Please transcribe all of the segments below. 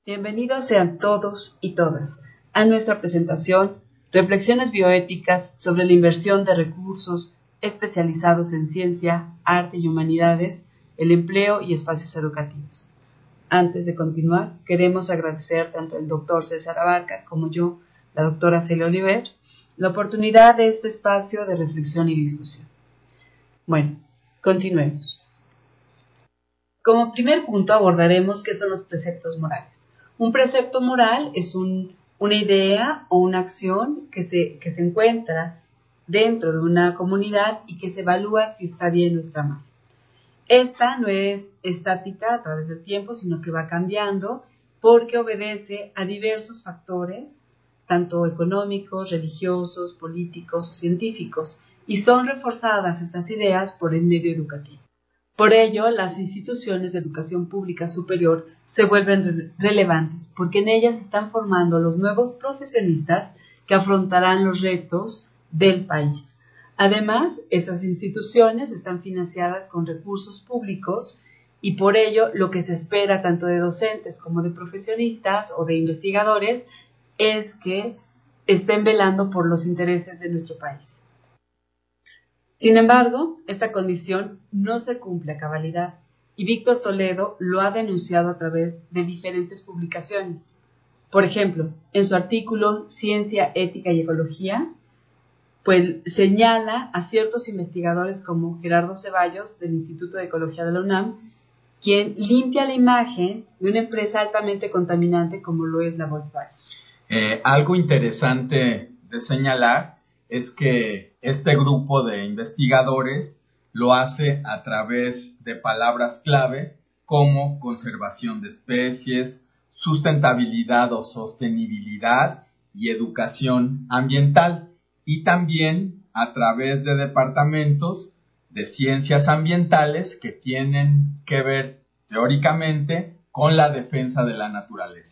Bienvenidos sean todos y todas a nuestra presentación Reflexiones bioéticas sobre la inversión de recursos especializados en ciencia, arte y humanidades, el empleo y espacios educativos. Antes de continuar, queremos agradecer tanto al doctor César Abarca como yo, la doctora Celia Oliver, la oportunidad de este espacio de reflexión y discusión. Bueno, continuemos. Como primer punto abordaremos qué son los preceptos morales. Un precepto moral es una idea o una acción que se encuentra dentro de una comunidad y que se evalúa si está bien o está mal. Esta no es estática a través del tiempo, sino que va cambiando porque obedece a diversos factores, tanto económicos, religiosos, políticos o científicos, y son reforzadas estas ideas por el medio educativo. Por ello, las instituciones de educación pública superior se vuelven relevantes, porque en ellas se están formando los nuevos profesionistas que afrontarán los retos del país. Además, esas instituciones están financiadas con recursos públicos y por ello lo que se espera tanto de docentes como de profesionistas o de investigadores es que estén velando por los intereses de nuestro país. Sin embargo, esta condición no se cumple a cabalidad y Víctor Toledo lo ha denunciado a través de diferentes publicaciones. Por ejemplo, en su artículo Ciencia, Ética y Ecología, pues señala a ciertos investigadores como Gerardo Ceballos del Instituto de Ecología de la UNAM, quien limpia la imagen de una empresa altamente contaminante como lo es la Volkswagen. Algo interesante de señalar es que este grupo de investigadores lo hace a través de palabras clave como conservación de especies, sustentabilidad o sostenibilidad y educación ambiental, y también a través de departamentos de ciencias ambientales que tienen que ver teóricamente con la defensa de la naturaleza.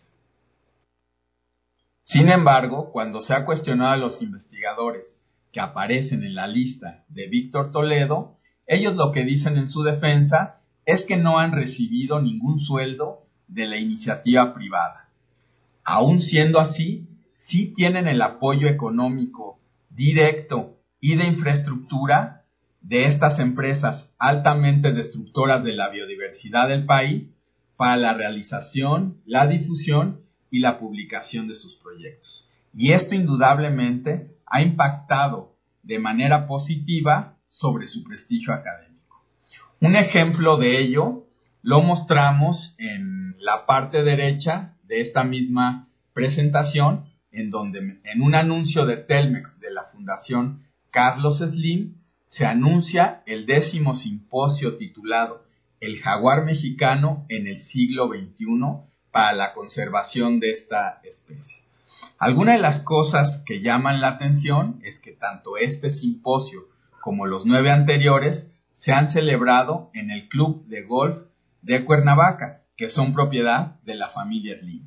Sin embargo, cuando se ha cuestionado a los investigadores que aparecen en la lista de Víctor Toledo, ellos lo que dicen en su defensa es que no han recibido ningún sueldo de la iniciativa privada. Aún siendo así, sí tienen el apoyo económico directo y de infraestructura de estas empresas altamente destructoras de la biodiversidad del país para la realización, la difusión y la publicación de sus proyectos. Y esto indudablemente ha impactado de manera positiva sobre su prestigio académico. Un ejemplo de ello lo mostramos en la parte derecha de esta misma presentación, en donde en un anuncio de Telmex de la Fundación Carlos Slim se anuncia el 10º simposio titulado El jaguar mexicano en el siglo XXI para la conservación de esta especie. Algunas de las cosas que llaman la atención es que tanto este simposio como los 9 anteriores se han celebrado en el Club de Golf de Cuernavaca, que son propiedad de la familia Slim.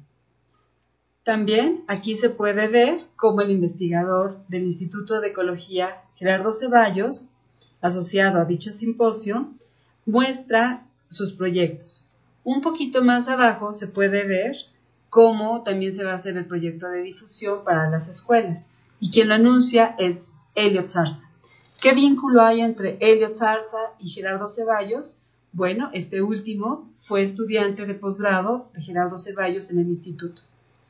También aquí se puede ver cómo el investigador del Instituto de Ecología, Gerardo Ceballos, asociado a dicho simposio, muestra sus proyectos. Un poquito más abajo se puede ver cómo también se va a hacer el proyecto de difusión para las escuelas. Y quien lo anuncia es Elliot Zarza. ¿Qué vínculo hay entre Elliot Zarza y Gerardo Ceballos? Bueno, este último fue estudiante de posgrado de Gerardo Ceballos en el instituto.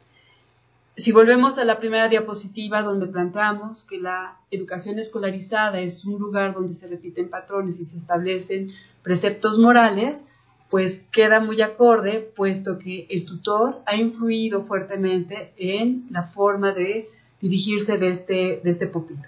Si volvemos a la primera diapositiva donde planteamos que la educación escolarizada es un lugar donde se repiten patrones y se establecen preceptos morales, pues queda muy acorde, puesto que el tutor ha influido fuertemente en la forma de dirigirse de este pupilo.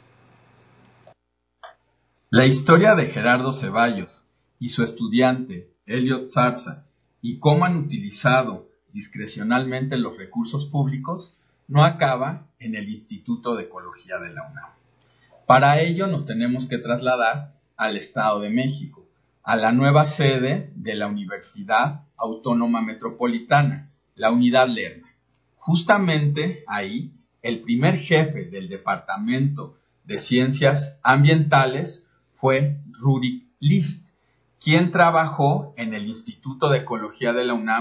La historia de Gerardo Ceballos y su estudiante, Elliot Zarza, y cómo han utilizado discrecionalmente los recursos públicos, no acaba en el Instituto de Ecología de la UNAM. Para ello nos tenemos que trasladar al Estado de México, a la nueva sede de la Universidad Autónoma Metropolitana, la Unidad Lerma. Justamente ahí, el primer jefe del Departamento de Ciencias Ambientales fue Rurik List, quien trabajó en el Instituto de Ecología de la UNAM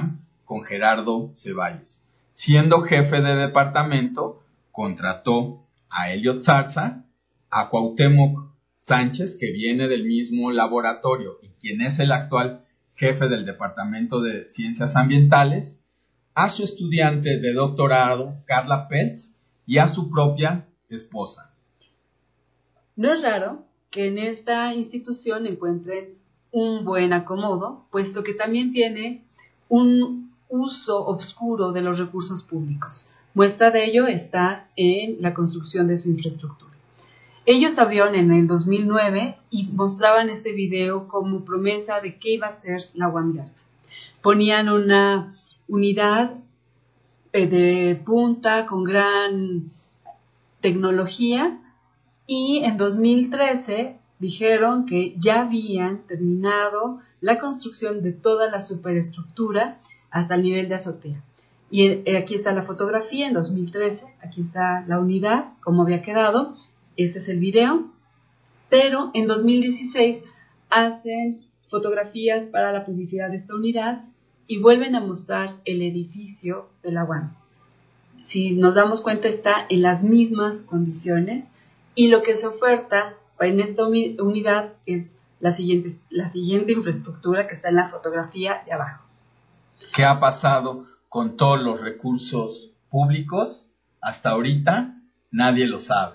con Gerardo Ceballos. Siendo jefe de departamento, contrató a Elliot Zarza, a Cuauhtémoc Sánchez, que viene del mismo laboratorio y quien es el actual jefe del Departamento de Ciencias Ambientales, a su estudiante de doctorado, Carla Peltz, y a su propia esposa. No es raro que en esta institución encuentren un buen acomodo, puesto que también tiene un uso obscuro de los recursos públicos. Muestra de ello está en la construcción de su infraestructura. Ellos abrieron en el 2009 y mostraban este video como promesa de qué iba a ser la UAM Miralta. Ponían una unidad de punta con gran tecnología y en 2013 dijeron que ya habían terminado la construcción de toda la superestructura hasta el nivel de azotea. Y aquí está la fotografía en 2013, aquí está la unidad, cómo había quedado, ese es el video, pero en 2016 hacen fotografías para la publicidad de esta unidad y vuelven a mostrar el edificio de la UAM. Si nos damos cuenta, está en las mismas condiciones y lo que se oferta en esta unidad es la siguiente infraestructura que está en la fotografía de abajo. ¿Qué ha pasado con todos los recursos públicos? Hasta ahorita nadie lo sabe.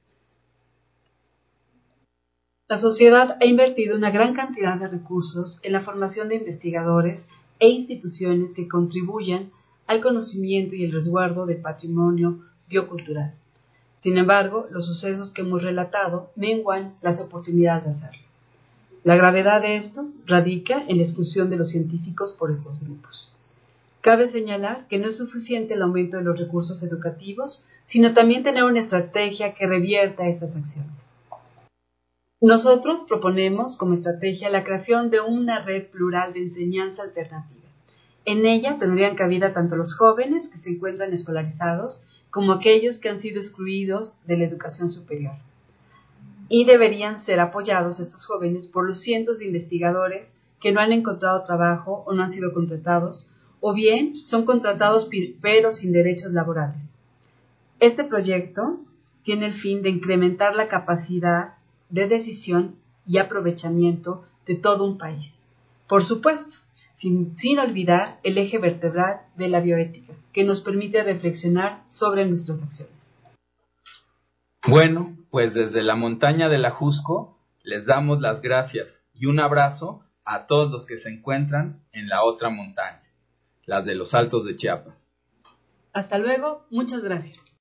La sociedad ha invertido una gran cantidad de recursos en la formación de investigadores e instituciones que contribuyan al conocimiento y el resguardo del patrimonio biocultural. Sin embargo, los sucesos que hemos relatado menguan las oportunidades de hacerlo. La gravedad de esto radica en la exclusión de los científicos por estos grupos. Cabe señalar que no es suficiente el aumento de los recursos educativos, sino también tener una estrategia que revierta estas acciones. Nosotros proponemos como estrategia la creación de una red plural de enseñanza alternativa. En ella tendrían cabida tanto los jóvenes que se encuentran escolarizados como aquellos que han sido excluidos de la educación superior. Y deberían ser apoyados estos jóvenes por los cientos de investigadores que no han encontrado trabajo o no han sido contratados, o bien son contratados pero sin derechos laborales. Este proyecto tiene el fin de incrementar la capacidad de decisión y aprovechamiento de todo un país. Por supuesto, sin olvidar el eje vertebral de la bioética, que nos permite reflexionar sobre nuestras acciones. Bueno, pues desde la montaña del Ajusco les damos las gracias y un abrazo a todos los que se encuentran en la otra montaña, las de los Altos de Chiapas. Hasta luego, muchas gracias.